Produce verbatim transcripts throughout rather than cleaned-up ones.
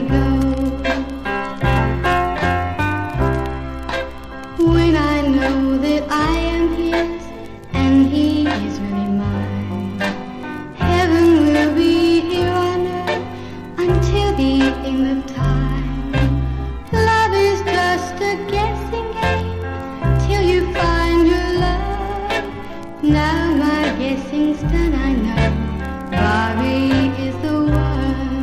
go. When I know that I am his and he is really mine, heaven will be here on earth until the end of time. Love is just a guessing game till you find your love. Now my guessing's done, I know Bobby is the one.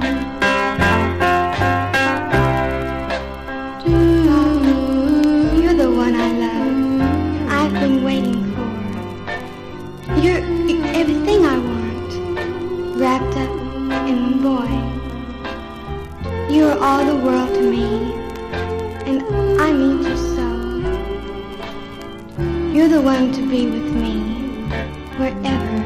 You're the one I love, I've been waiting for. You're everything I want, wrapped up in one boy. You're all the world to me, and I need you so. You're the one to be with me, wherever